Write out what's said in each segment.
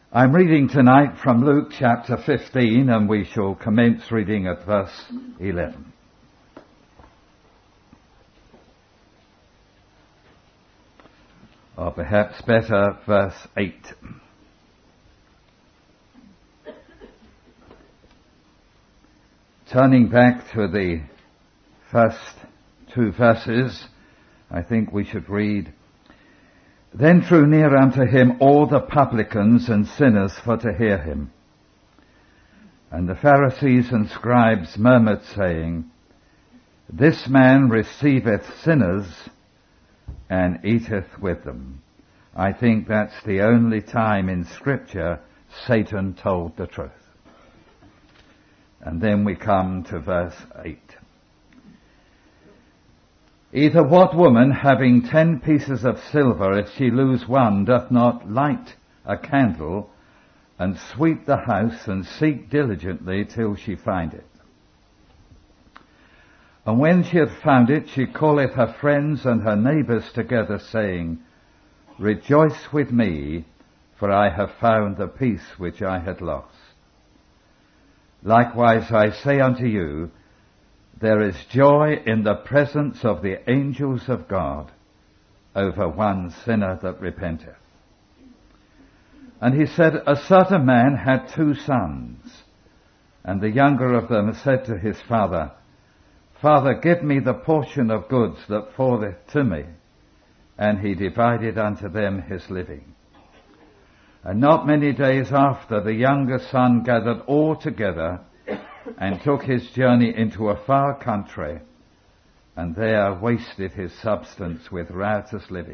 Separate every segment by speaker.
Speaker 1: I'm reading tonight from Luke chapter 15, and we shall commence reading at verse 11. Or perhaps better, verse 8. Turning back to the first two verses, I think we should read, "Then drew near unto him all the publicans and sinners for to hear him. And the Pharisees and scribes murmured, saying, This man receiveth sinners and eateth with them." I think that's the only time in Scripture Satan told the truth. And then we come to verse 8. "Either what woman, having 10 pieces of silver, if she lose one, doth not light a candle, and sweep the house, and seek diligently till she find it? And when she hath found it, she calleth her friends and her neighbours together, saying, Rejoice with me, for I have found the piece which I had lost. Likewise I say unto you, there is joy in the presence of the angels of God over one sinner that repenteth." And he said, A certain man had 2 sons, and the younger of them said to his father, Father, give me the portion of goods that falleth to me. And he divided unto them his living. And not many days after, the younger son gathered all together and took his journey into a far country, and there wasted his substance with riotous living.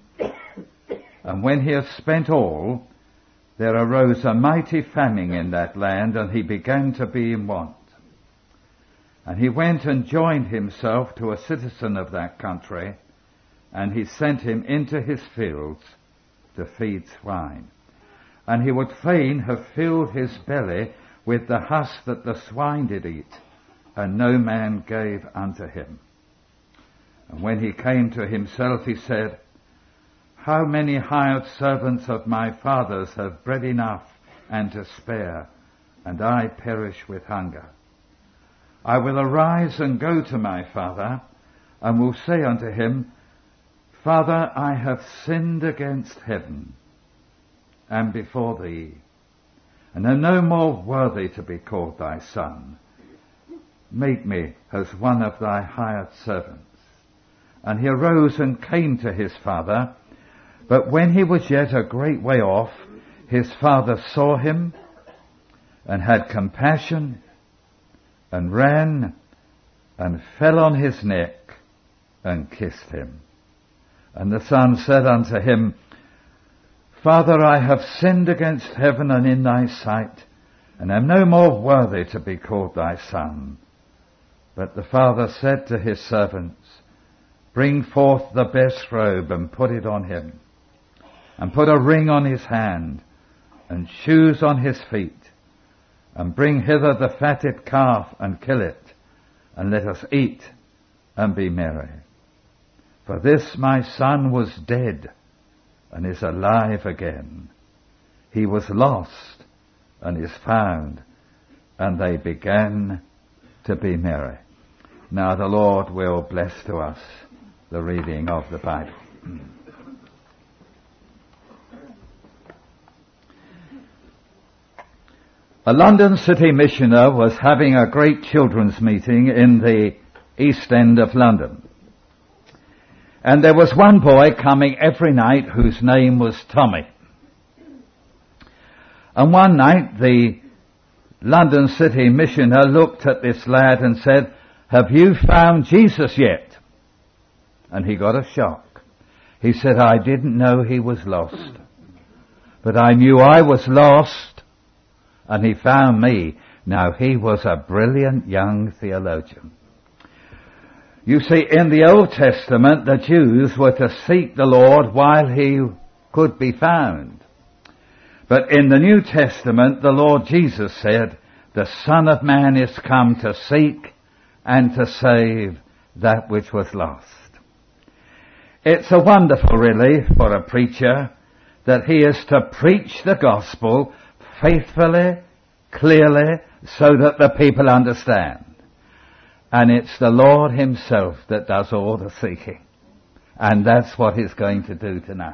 Speaker 1: And when he had spent all, there arose a mighty famine in that land, and he began to be in want. And he went and joined himself to a citizen of that country, and he sent him into his fields to feed swine. And he would fain have filled his belly with the husk that the swine did eat, and no man gave unto him. And when he came to himself, he said, How many hired servants of my father's have bread enough and to spare, and I perish with hunger? I will arise and go to my father, and will say unto him, Father, I have sinned against heaven and before thee, and am no more worthy to be called thy son. Make me as one of thy hired servants. And he arose and came to his father. But when he was yet a great way off, his father saw him, and had compassion, and ran, and fell on his neck, and kissed him. And the son said unto him, Father, I have sinned against heaven and in thy sight, and am no more worthy to be called thy son. But the father said to his servants, Bring forth the best robe, and put it on him, and put a ring on his hand, and shoes on his feet, and bring hither the fatted calf, and kill it, and let us eat, and be merry. For this my son was dead, and is alive again. He was lost, and is found. And they began to be merry." Now the Lord will bless to us the reading of the Bible. A London city missioner was having a great children's meeting in the East End of London. And there was one boy coming every night whose name was Tommy. And one night the London city missioner looked at this lad and said, "Have you found Jesus yet?" And he got a shock. He said, "I didn't know he was lost, but I knew I was lost, and he found me." Now he was a brilliant young theologian. You see, in the Old Testament, the Jews were to seek the Lord while he could be found. But in the New Testament, the Lord Jesus said, "The Son of Man is come to seek and to save that which was lost." It's a wonderful relief for a preacher that he is to preach the gospel faithfully, clearly, so that the people understand. And it's the Lord himself that does all the seeking. And that's what he's going to do tonight.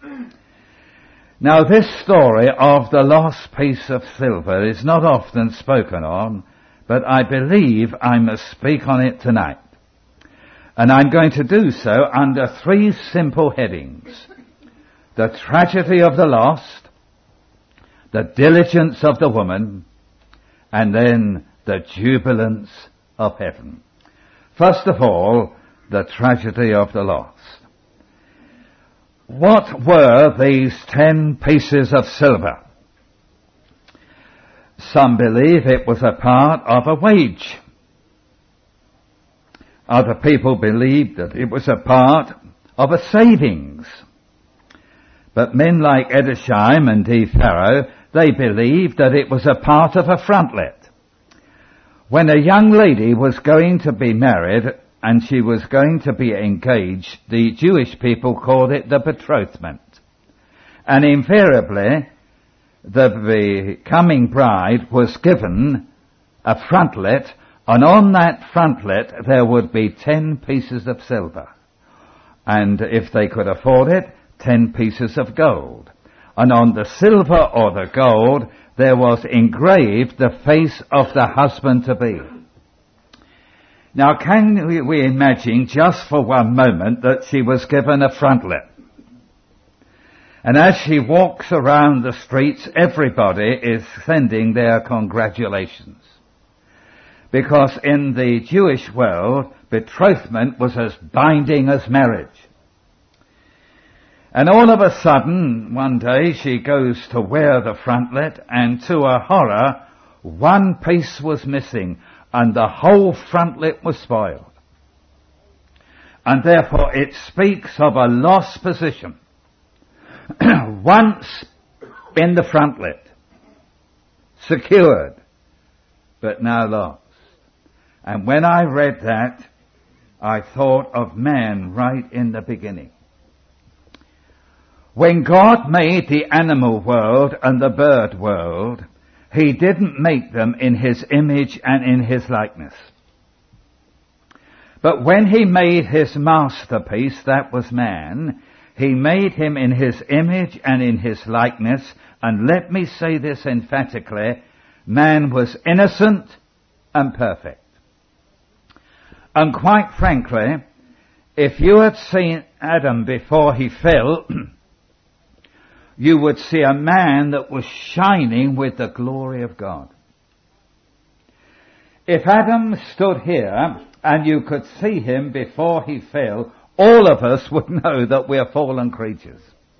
Speaker 1: Now, this story of the lost piece of silver is not often spoken on, but I believe I must speak on it tonight. And I'm going to do so under 3 simple headings: the tragedy of the lost, the diligence of the woman, and then the jubilance of heaven. First of all, the tragedy of the lost. What were these 10 pieces of silver? Some believe it was a part of a wage. Other people believed that it was a part of a savings. But men like Edersheim and D. Farrow, they believed that it was a part of a frontlet. When a young lady was going to be married and she was going to be engaged, the Jewish people called it the betrothment. And invariably, the becoming bride was given a frontlet, and on that frontlet there would be 10 pieces of silver. And if they could afford it, 10 pieces of gold. And on the silver or the gold there was engraved the face of the husband-to-be. Now, can we imagine just for one moment that she was given a frontlet? And as she walks around the streets, everybody is sending their congratulations. Because in the Jewish world, betrothment was as binding as marriage. And all of a sudden, one day, she goes to wear the frontlet, and to her horror, one piece was missing, and the whole frontlet was spoiled. And therefore it speaks of a lost position. Once in the frontlet, secured, but now lost. And when I read that, I thought of man right in the beginning. When God made the animal world and the bird world, he didn't make them in his image and in his likeness. But when he made his masterpiece, that was man, he made him in his image and in his likeness, and let me say this emphatically, man was innocent and perfect. And quite frankly, if you had seen Adam before he fell, you would see a man that was shining with the glory of God. If Adam stood here and you could see him before he fell, all of us would know that we're fallen creatures.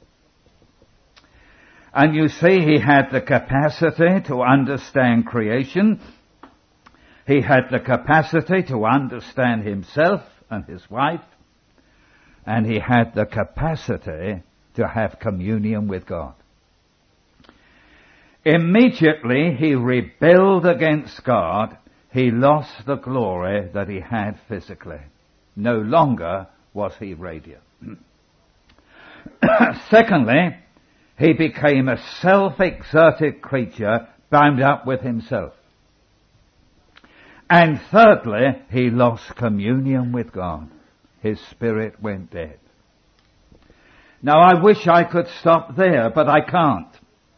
Speaker 1: And you see, he had the capacity to understand creation. He had the capacity to understand himself and his wife. And he had the capacity to have communion with God. Immediately he rebelled against God. He lost the glory that he had physically. No longer was he radiant. Secondly, he became a self-exerted creature bound up with himself. And thirdly, he lost communion with God. His spirit went dead. Now, I wish I could stop there, but I can't.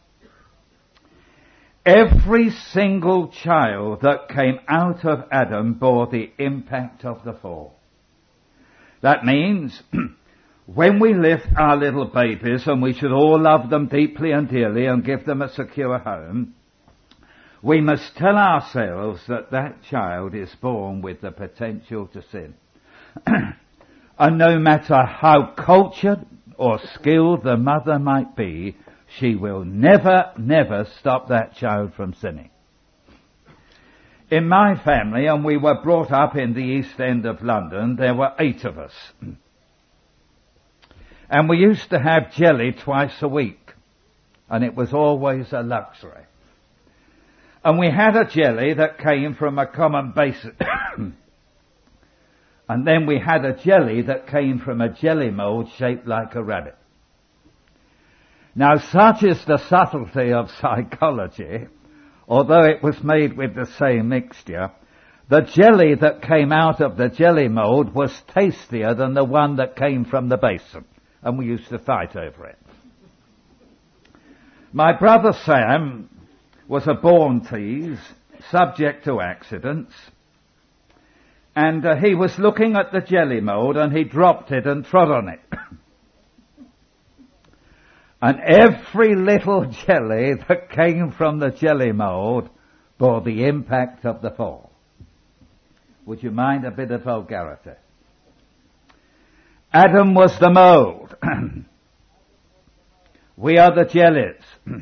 Speaker 1: Every single child that came out of Adam bore the impact of the fall. That means when we lift our little babies, and we should all love them deeply and dearly and give them a secure home, we must tell ourselves that that child is born with the potential to sin. And no matter how cultured or skilled the mother might be, she will never stop that child from sinning. In my family, and we were brought up in the East End of London, there were 8 of us. And we used to have jelly twice a week, and it was always a luxury. And we had a jelly that came from a common basin. And then we had a jelly that came from a jelly mold shaped like a rabbit. Now, such is the subtlety of psychology, although it was made with the same mixture, the jelly that came out of the jelly mould was tastier than the one that came from the basin, and we used to fight over it. My brother Sam was a born tease, subject to accidents, and he was looking at the jelly mould and he dropped it and trod on it. And every little jelly that came from the jelly mould bore the impact of the fall. Would you mind a bit of vulgarity? Adam was the mould. We are the jellies.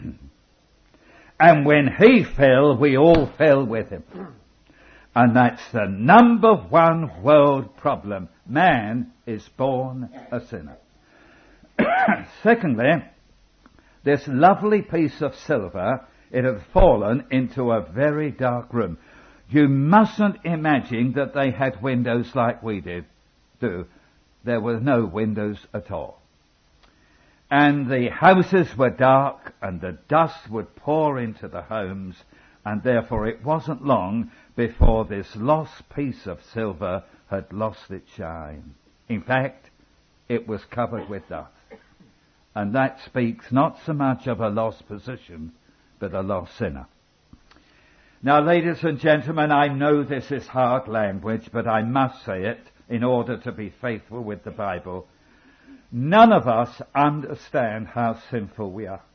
Speaker 1: And when he fell, we all fell with him. And that's the number one world problem. Man is born a sinner. Secondly, this lovely piece of silver, it had fallen into a very dark room. You mustn't imagine that they had windows like we do. There were no windows at all. And the houses were dark, and the dust would pour into the homes, and therefore it wasn't long before this lost piece of silver had lost its shine. In fact, it was covered with dust. And that speaks not so much of a lost position, but a lost sinner. Now, ladies and gentlemen, I know this is hard language, but I must say it in order to be faithful with the Bible. None of us understand how sinful we are.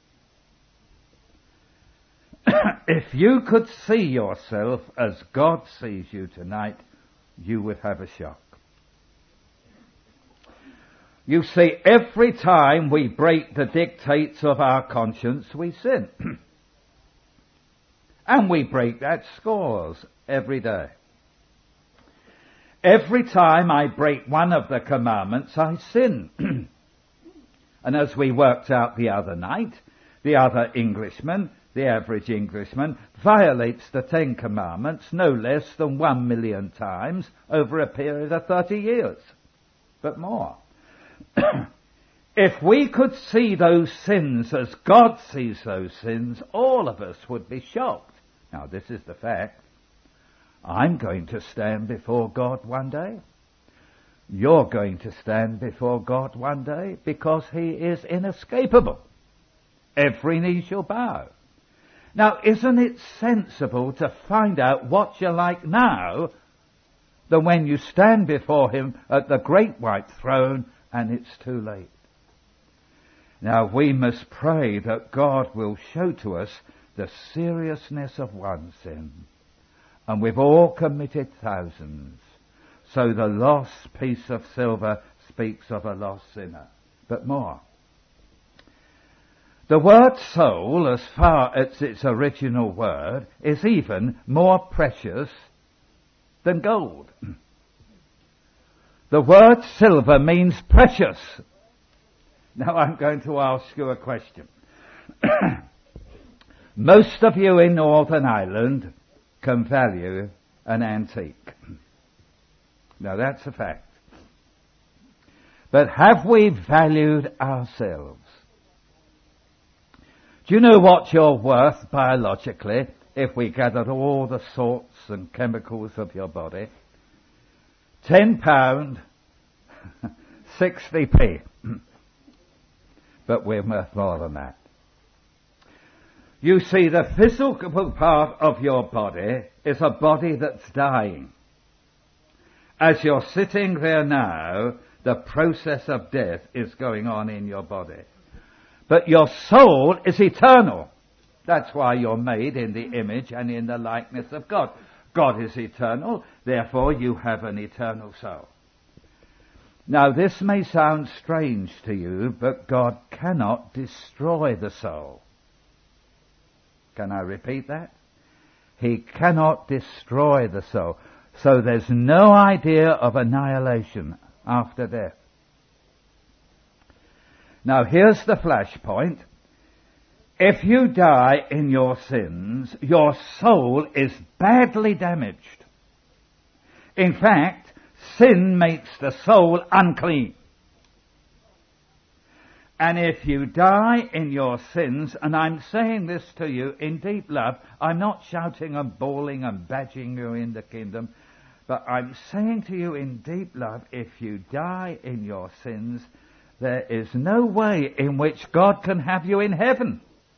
Speaker 1: If you could see yourself as God sees you tonight, you would have a shock. You see, every time we break the dictates of our conscience, we sin. And we break that scores every day. Every time I break one of the commandments, I sin. And as we worked out the other night, the other Englishman, the average Englishman, violates the 10 Commandments no less than 1 million times over a period of 30 years, but more. If we could see those sins as God sees those sins, all of us would be shocked. Now, this is the fact. I'm going to stand before God one day. You're going to stand before God one day because He is inescapable. Every knee shall bow. Now, isn't it sensible to find out what you're like now than when you stand before Him at the great white throne and it's too late? Now, we must pray that God will show to us the seriousness of one sin. And we've all committed thousands. So the lost piece of silver speaks of a lost sinner. But more. The word soul, as far as its original word, is even more precious than gold. The word silver means precious. Now I'm going to ask you a question. Most of you in Northern Ireland can value an antique. Now that's a fact. But have we valued ourselves? Do you know what you're worth biologically if we gathered all the salts and chemicals of your body? £10, 60p. But we're worth more than that. You see, the physical part of your body is a body that's dying. As you're sitting there now, the process of death is going on in your body. But your soul is eternal. That's why you're made in the image and in the likeness of God. God is eternal, therefore you have an eternal soul. Now this may sound strange to you, but God cannot destroy the soul. Can I repeat that? He cannot destroy the soul. So there's no idea of annihilation after death. Now here's the flashpoint. If you die in your sins, your soul is badly damaged. In fact, sin makes the soul unclean. And if you die in your sins, and I'm saying this to you in deep love, I'm not shouting and bawling and badging you in the kingdom, but I'm saying to you in deep love, if you die in your sins, there is no way in which God can have you in heaven.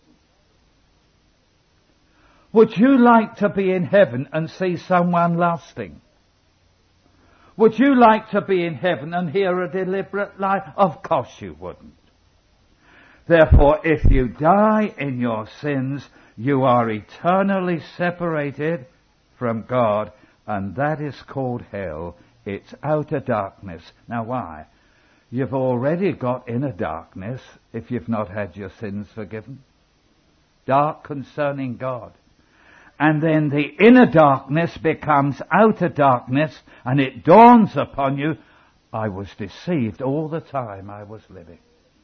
Speaker 1: Would you like to be in heaven and see someone lusting? Would you like to be in heaven and hear a deliberate lie? Of course you wouldn't. Therefore, if you die in your sins, you are eternally separated from God, and that is called hell. It's outer darkness. Now why? You've already got inner darkness if you've not had your sins forgiven. Dark concerning God. And then the inner darkness becomes outer darkness, and it dawns upon you, I was deceived all the time I was living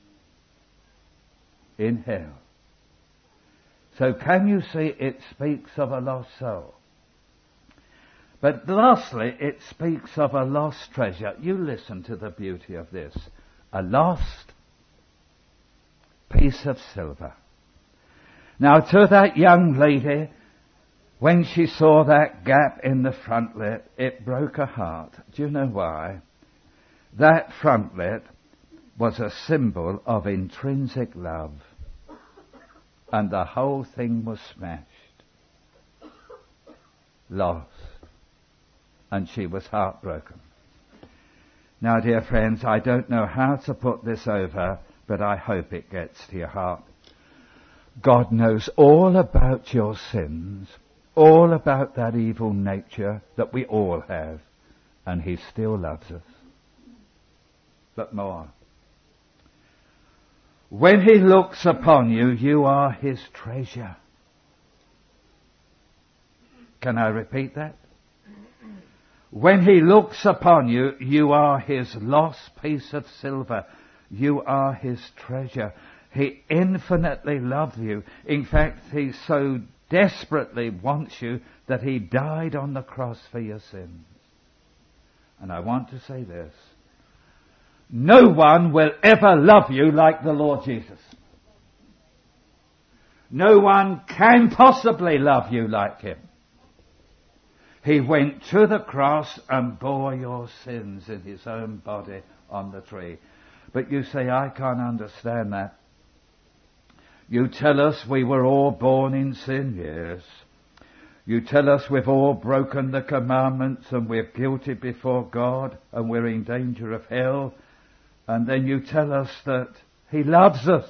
Speaker 1: in hell. So can you see it speaks of a lost soul? But lastly, it speaks of a lost treasure. You listen to the beauty of this. A lost piece of silver. Now to that young lady, when she saw that gap in the frontlet, it broke her heart. Do you know why? That frontlet was a symbol of intrinsic love. And the whole thing was smashed. Lost. And she was heartbroken. Now, dear friends, I don't know how to put this over, but I hope it gets to your heart. God knows all about your sins, all about that evil nature that we all have, and He still loves us. But more. When He looks upon you, you are His treasure. Can I repeat that? When He looks upon you, you are His lost piece of silver. You are His treasure. He infinitely loves you. In fact, He so desperately wants you that He died on the cross for your sins. And I want to say this. No one will ever love you like the Lord Jesus. No one can possibly love you like Him. He went to the cross and bore your sins in His own body on the tree. But you say, I can't understand that. You tell us we were all born in sin, yes. You tell us we've all broken the commandments and we're guilty before God and we're in danger of hell. And then you tell us that He loves us.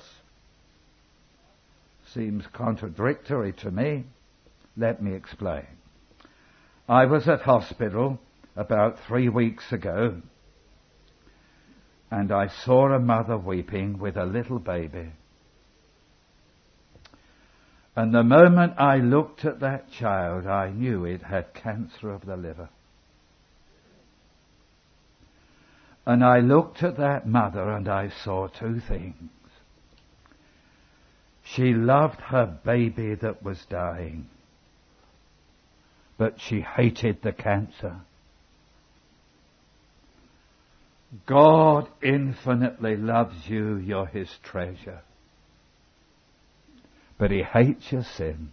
Speaker 1: Seems contradictory to me. Let me explain. I was at hospital about 3 weeks ago, and I saw a mother weeping with a little baby. And the moment I looked at that child, I knew it had cancer of the liver. And I looked at that mother and I saw two things. She loved her baby that was dying, but she hated the cancer. God infinitely loves you, you're His treasure. But He hates your sin.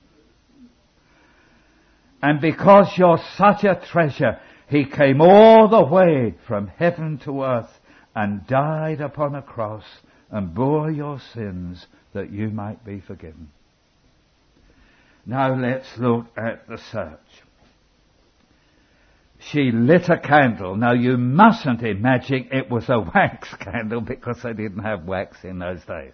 Speaker 1: And because you're such a treasure, He came all the way from heaven to earth and died upon a cross and bore your sins that you might be forgiven. Now let's look at the search. She lit a candle. Now you mustn't imagine it was a wax candle because they didn't have wax in those days.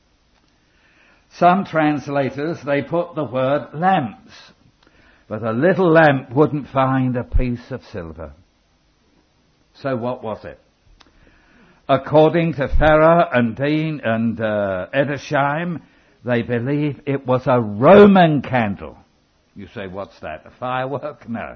Speaker 1: Some translators, they put the word lamps. But a little lamp wouldn't find a piece of silver. So what was it? According to Farrer and Dean and Edersheim, they believe it was a Roman candle. You say, what's that? A firework? No.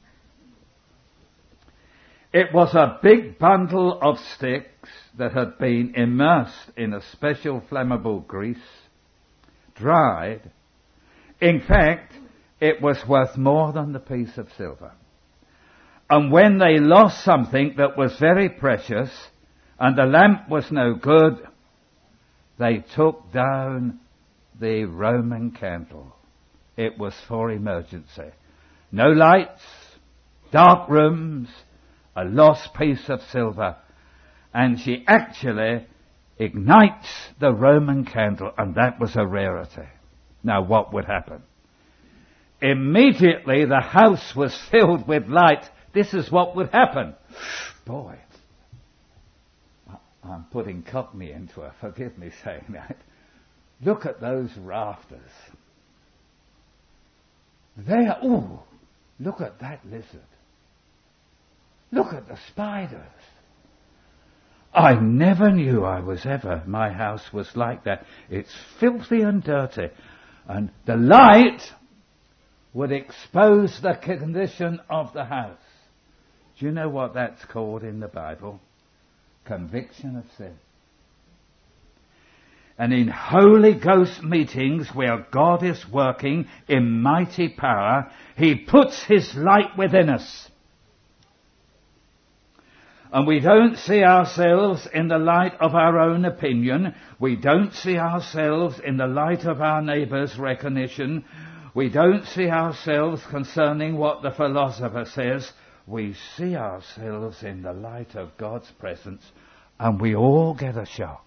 Speaker 1: It was a big bundle of sticks that had been immersed in a special flammable grease, dried. In fact, it was worth more than the piece of silver. And when they lost something that was very precious, and the lamp was no good, they took down the Roman candle. It was for emergency. No lights, dark rooms, a lost piece of silver. And she actually ignites the Roman candle, and that was a rarity. Now what would happen? Immediately the house was filled with light. This is what would happen. Boy, I'm putting Cockney into her, forgive me saying that. Look at those rafters. Look at that lizard. Look at the spiders. I never knew my house was like that. It's filthy and dirty. And the light would expose the condition of the house. Do you know what that's called in the Bible? Conviction of sin. And in Holy Ghost meetings where God is working in mighty power, He puts His light within us. And we don't see ourselves in the light of our own opinion. We don't see ourselves in the light of our neighbour's recognition. We don't see ourselves concerning what the philosopher says. We see ourselves in the light of God's presence, and we all get a shock.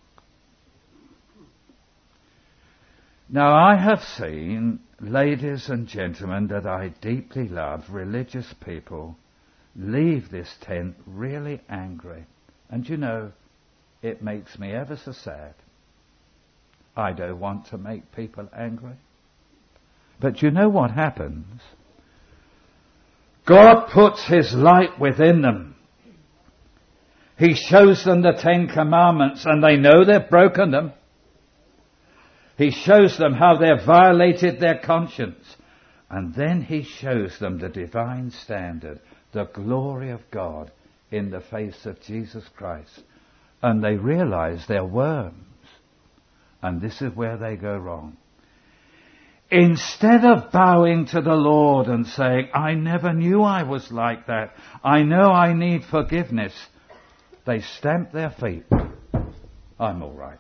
Speaker 1: Now, I have seen, ladies and gentlemen that I deeply love, religious people, leave this tent really angry. And you know, it makes me ever so sad. I don't want to make people angry. But you know what happens? God puts His light within them. He shows them the 10 Commandments, and they know they've broken them. He shows them how they've violated their conscience. And then He shows them the divine standard, the glory of God in the face of Jesus Christ. And they realize they're worms. And this is where they go wrong. Instead of bowing to the Lord and saying, I never knew I was like that. I know I need forgiveness. They stamp their feet. I'm all right.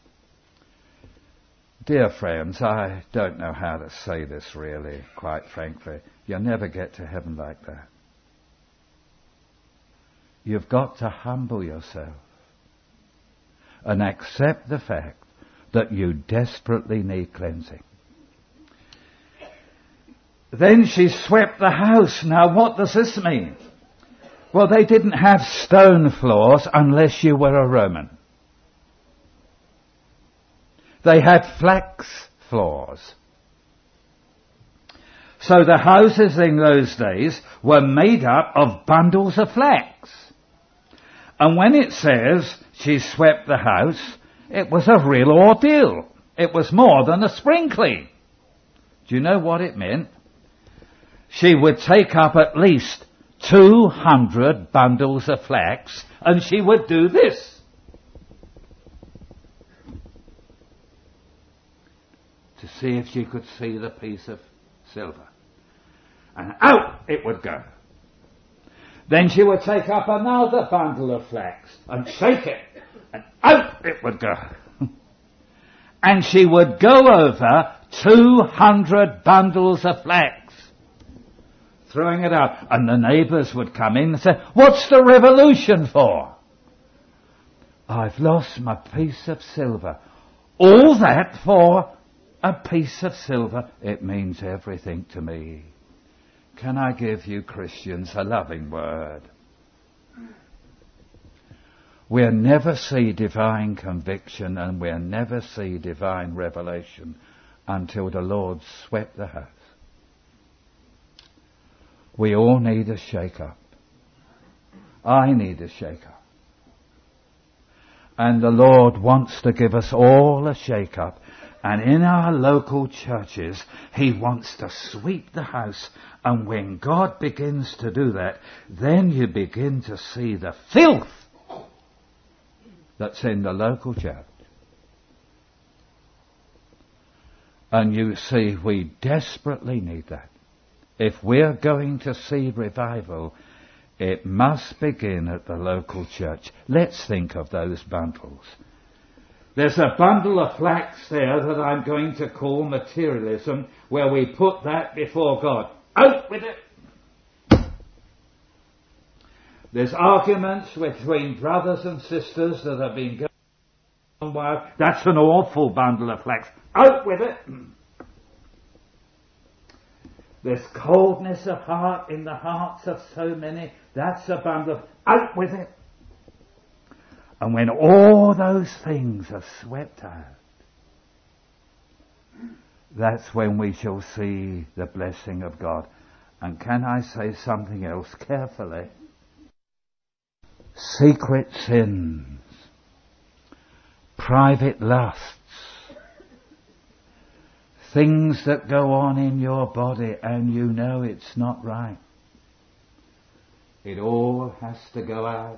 Speaker 1: Dear friends, I don't know how to say this really, quite frankly. You'll never get to heaven like that. You've got to humble yourself and accept the fact that you desperately need cleansing. Then she swept the house. Now what does this mean? Well, they didn't have stone floors unless you were a Roman. They had flax floors. So the houses in those days were made up of bundles of flax. And when it says she swept the house, it was a real ordeal. It was more than a spring clean. Do you know what it meant? She would take up at least 200 bundles of flax, and she would do this. To see if she could see the piece of silver. And out it would go. Then she would take up another bundle of flax and shake it, and out it would go. And she would go over 200 bundles of flax, throwing it out. And the neighbours would come in and say, what's the revolution for? I've lost my piece of silver. All that for a piece of silver. It means everything to me. Can I give you Christians a loving word? We'll never see divine conviction and we'll never see divine revelation until the Lord swept the house. We all need a shake-up. I need a shake-up. And the Lord wants to give us all a shake-up. And in our local churches, He wants to sweep the house. And when God begins to do that, then you begin to see the filth that's in the local church. And you see, we desperately need that. If we're going to see revival, it must begin at the local church. Let's think of those bundles. There's a bundle of flax there that I'm going to call materialism, where we put that before God. Out with it! There's arguments between brothers and sisters that have been going on a while. That's an awful bundle of flax. Out with it! There's coldness of heart in the hearts of so many. That's a bundle of... Out with it! And when all those things are swept out, that's when we shall see the blessing of God. And can I say something else carefully? Secret sins, private lusts, things that go on in your body and you know it's not right. It all has to go out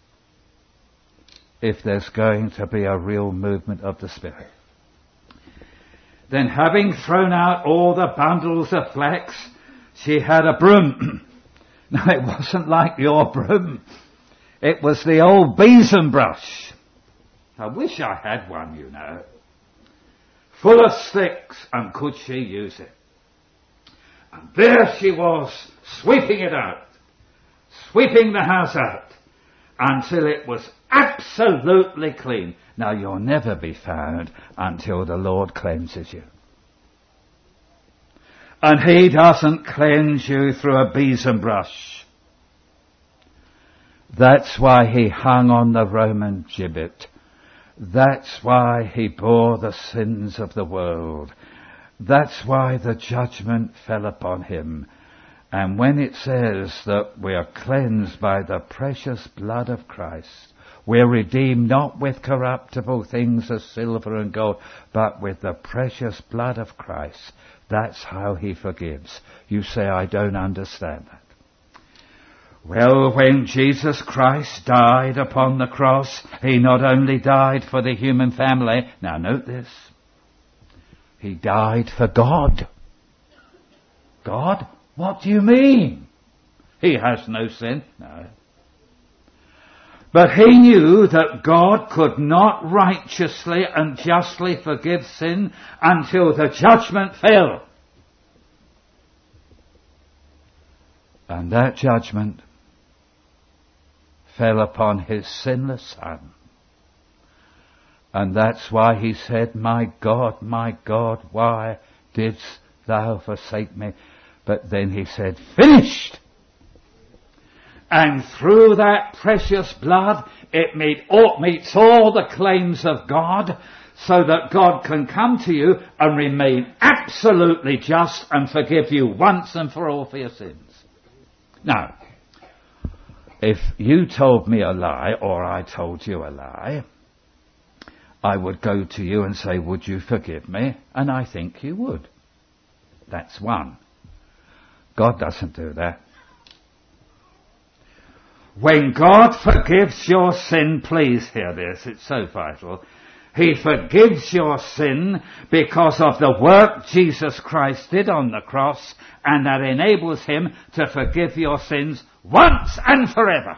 Speaker 1: if there's going to be a real movement of the Spirit. Then, having thrown out all the bundles of flax, she had a broom. Now, it wasn't like your broom. It was the old besom brush. I wish I had one, you know. Full of sticks, and could she use it? And there she was, sweeping it out, sweeping the house out, until it was absolutely clean. Now, you'll never be found until the Lord cleanses you. And He doesn't cleanse you through a besom brush. That's why He hung on the Roman gibbet. That's why He bore the sins of the world. That's why the judgment fell upon Him. And when it says that we are cleansed by the precious blood of Christ, we're redeemed not with corruptible things as silver and gold, but with the precious blood of Christ. That's how He forgives. You say, I don't understand that. Well, when Jesus Christ died upon the cross, He not only died for the human family, now note this, He died for God. God? What do you mean? He has no sin. No. But He knew that God could not righteously and justly forgive sin until the judgment fell. And that judgment fell upon His sinless Son. And that's why He said, my God, why didst thou forsake me? But then He said, finished! And through that precious blood, it meets all the claims of God, so that God can come to you and remain absolutely just and forgive you once and for all for your sins. Now, if you told me a lie, or I told you a lie, I would go to you and say, would you forgive me? And I think you would. That's one. God doesn't do that. When God forgives your sin, please hear this, it's so vital. He forgives your sin because of the work Jesus Christ did on the cross, and that enables Him to forgive your sins once and forever.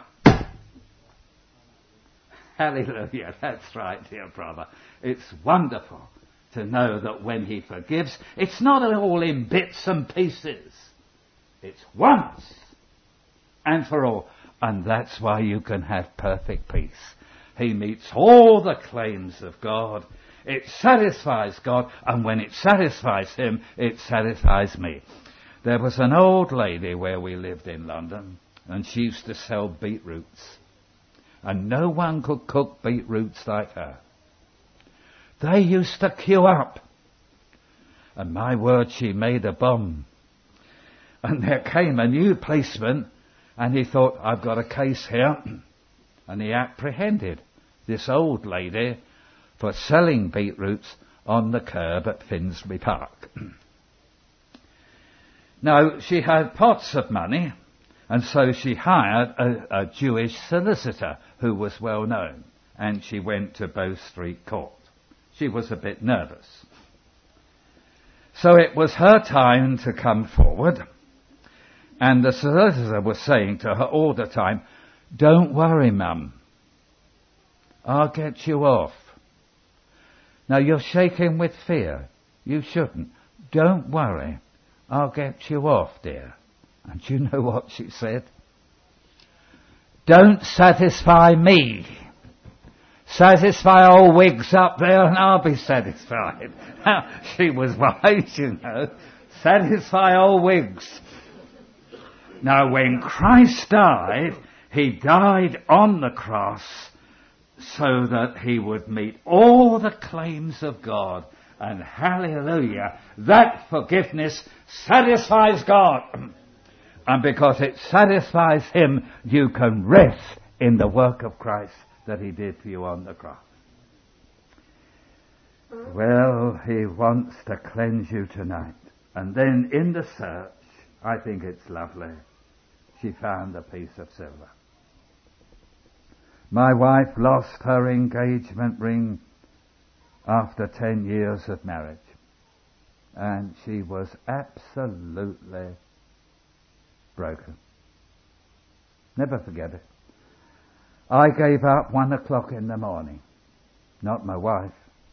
Speaker 1: Hallelujah, that's right, dear brother. It's wonderful to know that when He forgives, it's not all in bits and pieces. It's once and for all. And that's why you can have perfect peace. He meets all the claims of God. It satisfies God, and when it satisfies Him, it satisfies me. There was an old lady where we lived in London, and she used to sell beetroots. And no one could cook beetroots like her. They used to queue up. And my word, she made a bomb. And there came a new policeman, and he thought, I've got a case here. And he apprehended this old lady for selling beetroots on the curb at Finsbury Park. Now, she had pots of money, and so she hired a Jewish solicitor who was well known, and she went to Bow Street Court. She was a bit nervous. So it was her time to come forward, and the solicitor was saying to her all the time, don't worry, Mum. I'll get you off. Now you're shaking with fear. You shouldn't. Don't worry. I'll get you off, dear. And do you know what she said? Don't satisfy me. Satisfy old Wiggs up there and I'll be satisfied. Now, she was wise, you know. Satisfy old Wiggs. Now, when Christ died, he died on the cross so that he would meet all the claims of God. And hallelujah, that forgiveness satisfies God. And because it satisfies him, you can rest in the work of Christ that he did for you on the cross. Well, he wants to cleanse you tonight. And then in the search, I think it's lovely, she found a piece of silver. My wife lost her engagement ring after 10 years of marriage. And she was absolutely broken. Never forget it. I gave up 1 o'clock in the morning. Not my wife.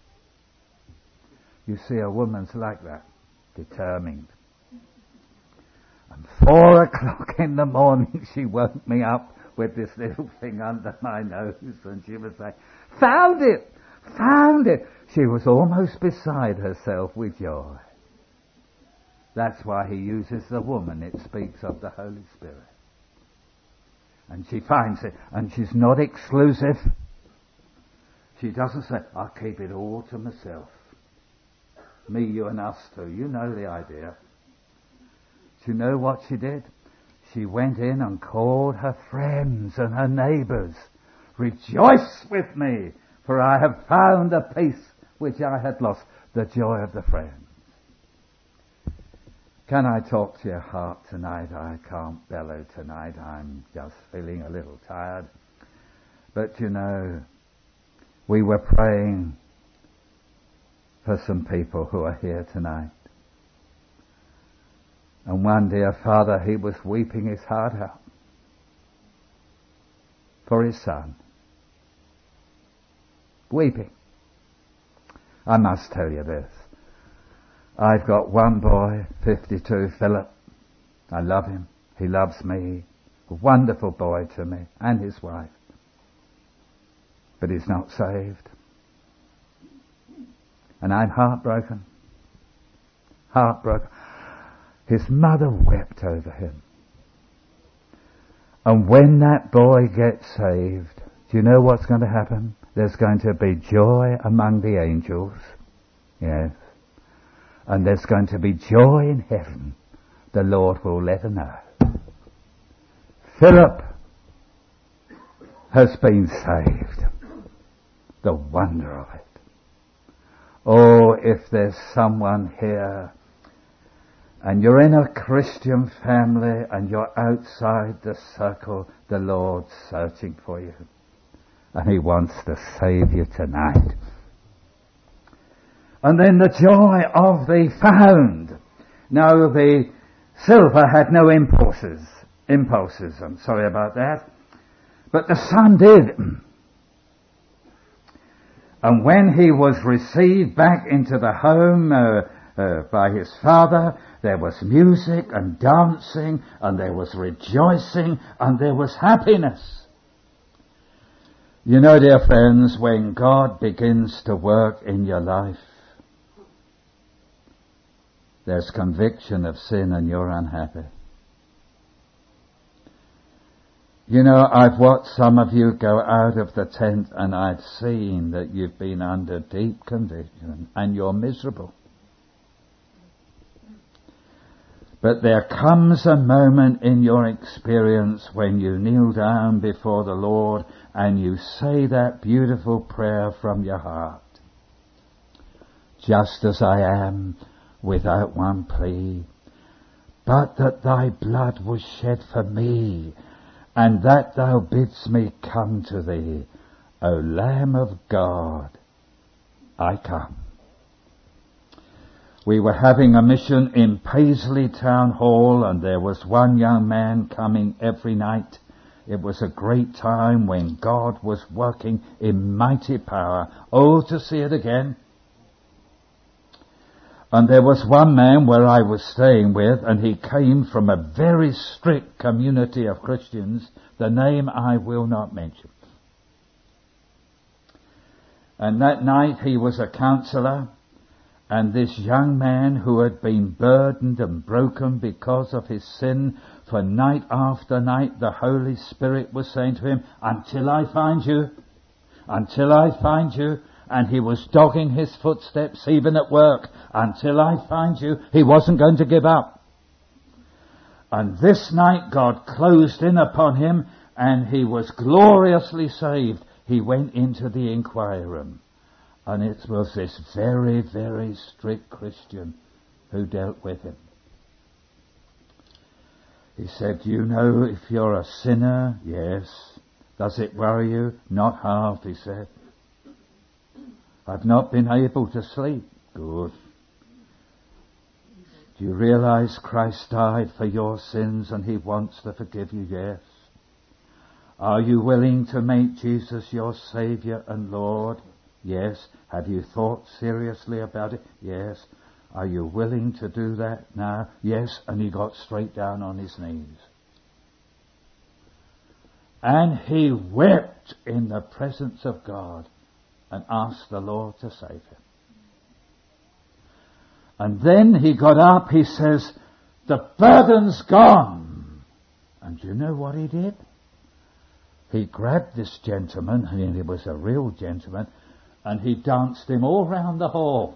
Speaker 1: You see, a woman's like that. Determined. And 4 o'clock in the morning she woke me up with this little thing under my nose and she was saying, "Found it! Found it!" She was almost beside herself with joy. That's why he uses the woman. It speaks of the Holy Spirit. And she finds it. And she's not exclusive. She doesn't say, "I'll keep it all to myself. Me, you and us two." You know the idea. Do you know what she did? She went in and called her friends and her neighbours. "Rejoice with me, for I have found a peace which I had lost." The joy of the friends. Can I talk to your heart tonight? I can't bellow tonight. I'm just feeling a little tired. But you know, we were praying for some people who are here tonight. And one dear father, he was weeping his heart out for his son. Weeping. I must tell you this. I've got one boy, 52, Philip. I love him. He loves me. A wonderful boy to me, and his wife. But he's not saved. And I'm heartbroken. Heartbroken. His mother wept over him. And when that boy gets saved, do you know what's going to happen? There's going to be joy among the angels. Yes. And there's going to be joy in heaven. The Lord will let her know. Philip has been saved. The wonder of it. Oh, if there's someone here and you're in a Christian family and you're outside the circle, the Lord's searching for you. And he wants to save you tonight. And then the joy of the found. Now the silver had no impulses. I'm sorry about that. But the son did. And when he was received back into the home by his father, there was music and dancing, and there was rejoicing, and there was happiness. You know, dear friends, when God begins to work in your life, there's conviction of sin and you're unhappy. You know, I've watched some of you go out of the tent and I've seen that you've been under deep conviction and you're miserable. But there comes a moment in your experience when you kneel down before the Lord and you say that beautiful prayer from your heart. Just as I am, without one plea, but that thy blood was shed for me, and that thou bidst me come to thee, O Lamb of God, I come. We were having a mission in Paisley Town Hall, and there was one young man coming every night. It was a great time when God was working in mighty power. Oh, to see it again. And there was one man where I was staying with, and he came from a very strict community of Christians, the name I will not mention. And that night he was a counsellor, and this young man who had been burdened and broken because of his sin, for night after night the Holy Spirit was saying to him, until I find you, until I find you. And he was dogging his footsteps even at work. Until I find you, he wasn't going to give up. And this night God closed in upon him, and he was gloriously saved. He went into the inquiry room, and it was this very, very strict Christian who dealt with him. He said, you know if you're a sinner? Yes. Does it worry you? Not half, he said. I've not been able to sleep. Good. Do you realize Christ died for your sins and he wants to forgive you? Yes. Are you willing to make Jesus your Saviour and Lord? Yes. Have you thought seriously about it? Yes. Are you willing to do that now? Yes. And he got straight down on his knees. And he wept in the presence of God and asked the Lord to save him. And then he got up, he says, the burden's gone. And do you know what he did? He grabbed this gentleman, and he was a real gentleman, and he danced him all round the hall.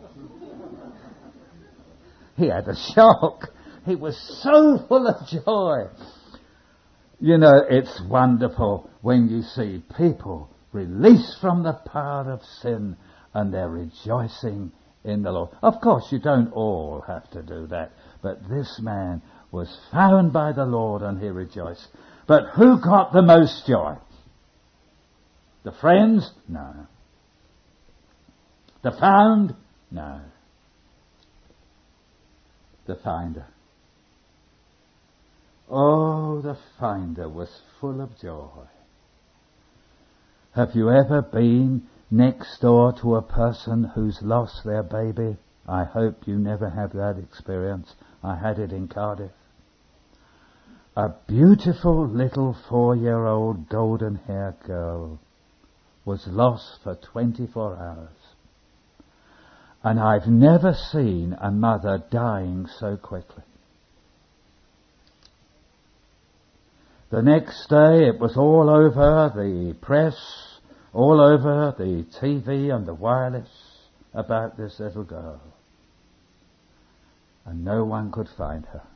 Speaker 1: He had a shock. He was so full of joy. You know, it's wonderful when you see people released from the power of sin and they're rejoicing in the Lord. Of course, you don't all have to do that, but this man was found by the Lord and he rejoiced. But who got the most joy? The friends? No. The found? No. The finder. Oh, the finder was full of joy. Have you ever been next door to a person who's lost their baby? I hope you never have that experience. I had it in Cardiff. A beautiful little 4-year-old golden-haired girl was lost for 24 hours. And I've never seen a mother dying so quickly. The next day it was all over the press, all over the TV and the wireless about this little girl. And no one could find her.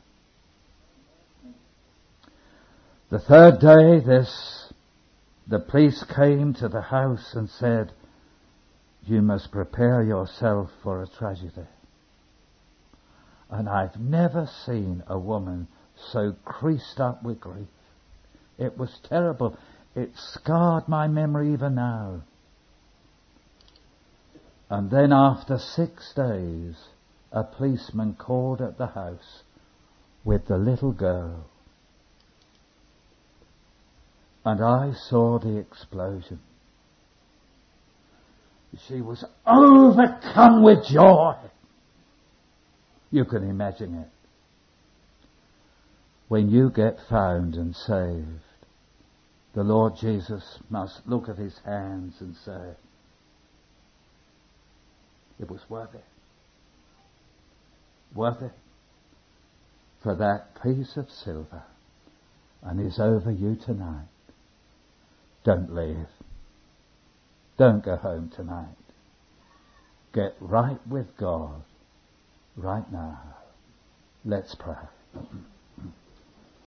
Speaker 1: The third day the police came to the house and said, you must prepare yourself for a tragedy. And I've never seen a woman so creased up with grief. It was terrible. It scarred my memory even now. And then after 6 days, a policeman called at the house with the little girl. And I saw the explosion. She was overcome with joy. You can imagine it. When you get found and saved, the Lord Jesus must look at his hands and say, it was worth it. Worth it for that piece of silver. And it's over you tonight. Don't leave. Don't go home tonight. Get right with God right now. Let's pray.